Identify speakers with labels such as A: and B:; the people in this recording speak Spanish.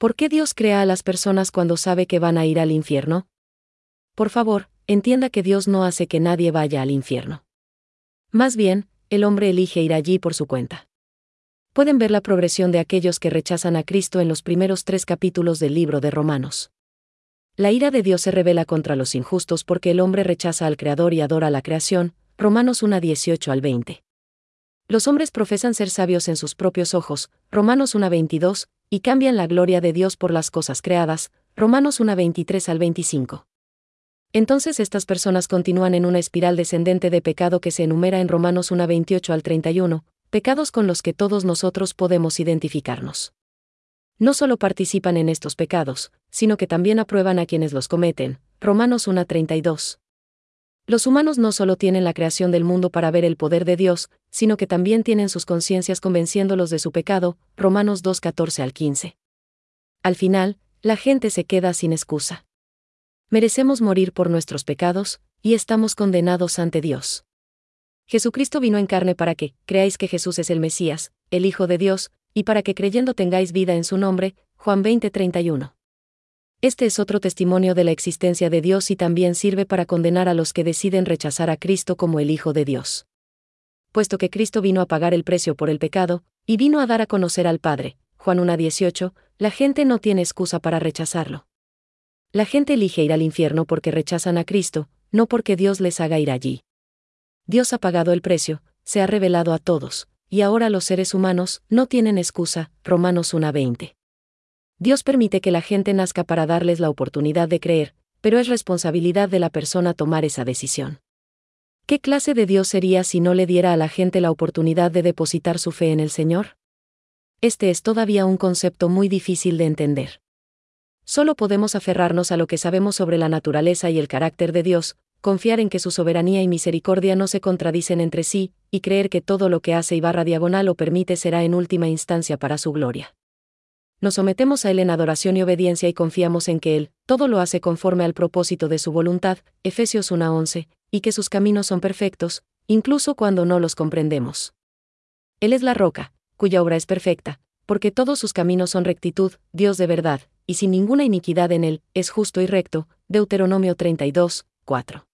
A: ¿Por qué Dios crea a las personas cuando sabe que van a ir al infierno? Por favor, entienda que Dios no hace que nadie vaya al infierno. Más bien, el hombre elige ir allí por su cuenta. Pueden ver la progresión de aquellos que rechazan a Cristo en los primeros 3 capítulos del libro de Romanos. La ira de Dios se revela contra los injustos porque el hombre rechaza al Creador y adora la creación, Romanos 1:18 al 20. Los hombres profesan ser sabios en sus propios ojos, Romanos 1:22, y cambian la gloria de Dios por las cosas creadas, Romanos 1:23 al 25. Entonces estas personas continúan en una espiral descendente de pecado que se enumera en Romanos 1:28 al 31, pecados con los que todos nosotros podemos identificarnos. No solo participan en estos pecados, sino que también aprueban a quienes los cometen, Romanos 1:32. Los humanos no solo tienen la creación del mundo para ver el poder de Dios, sino que también tienen sus conciencias convenciéndolos de su pecado, Romanos 2:14 al 15. Al final, la gente se queda sin excusa. Merecemos morir por nuestros pecados, y estamos condenados ante Dios. Jesucristo vino en carne para que creáis que Jesús es el Mesías, el Hijo de Dios, y para que creyendo tengáis vida en su nombre, Juan 20:31. Este es otro testimonio de la existencia de Dios y también sirve para condenar a los que deciden rechazar a Cristo como el Hijo de Dios. Puesto que Cristo vino a pagar el precio por el pecado, y vino a dar a conocer al Padre, Juan 1:18, la gente no tiene excusa para rechazarlo. La gente elige ir al infierno porque rechazan a Cristo, no porque Dios les haga ir allí. Dios ha pagado el precio, se ha revelado a todos, y ahora los seres humanos no tienen excusa, Romanos 1:20. Dios permite que la gente nazca para darles la oportunidad de creer, pero es responsabilidad de la persona tomar esa decisión. ¿Qué clase de Dios sería si no le diera a la gente la oportunidad de depositar su fe en el Señor? Este es todavía un concepto muy difícil de entender. Solo podemos aferrarnos a lo que sabemos sobre la naturaleza y el carácter de Dios, confiar en que su soberanía y misericordia no se contradicen entre sí, y creer que todo lo que hace /diagonal o permite será en última instancia para su gloria. Nos sometemos a Él en adoración y obediencia y confiamos en que Él, todo lo hace conforme al propósito de su voluntad, Efesios 1:11, y que sus caminos son perfectos, incluso cuando no los comprendemos. Él es la roca, cuya obra es perfecta, porque todos sus caminos son rectitud, Dios de verdad, y sin ninguna iniquidad en Él, es justo y recto, Deuteronomio 32:4.